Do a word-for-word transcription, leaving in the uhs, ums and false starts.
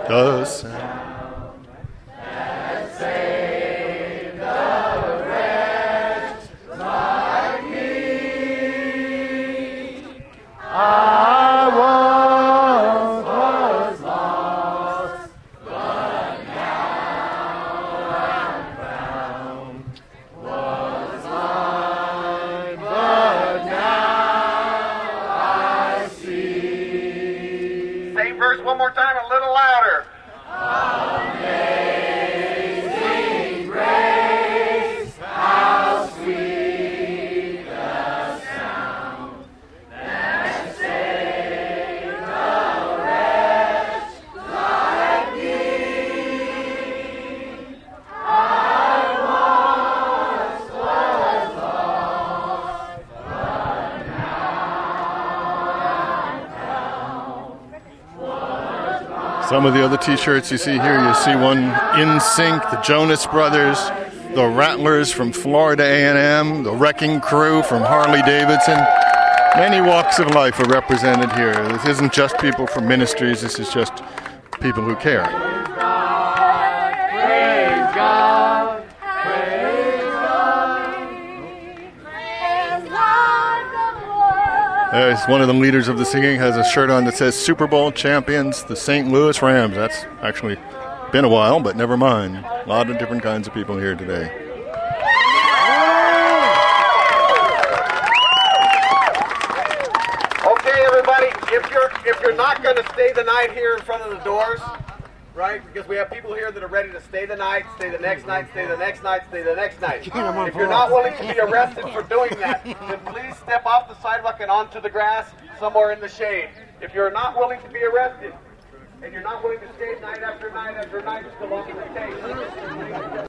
the sound. One more time, a little louder. Amazing grace, how sweet the sound that saved a wretch like me. I once was lost, but now Some of the other T-shirts you see here, you see one In Sync, the Jonas Brothers, the Rattlers from Florida A and M, the Wrecking Crew from Harley-Davidson. Many walks of life are represented here. This isn't just people from ministries, this is just people who care. Praise God, praise God, praise God the Lord. There's one of the leaders of the singing has a shirt on that says Super Bowl champions, the Saint Louis Rams. That's actually been a while, but never mind. A lot of different kinds of people here today. Okay, everybody, if you're if you're not going to stay the night here in front of the doors, right? Because we have people here that are ready to stay the night, stay the next night, stay the next night, stay the next night. If you're not willing to be arrested for doing that, then please step off the sidewalk and onto the grass somewhere in the shade. If you're not willing to be arrested, and you're not willing to stay night after night after night, just along the stage,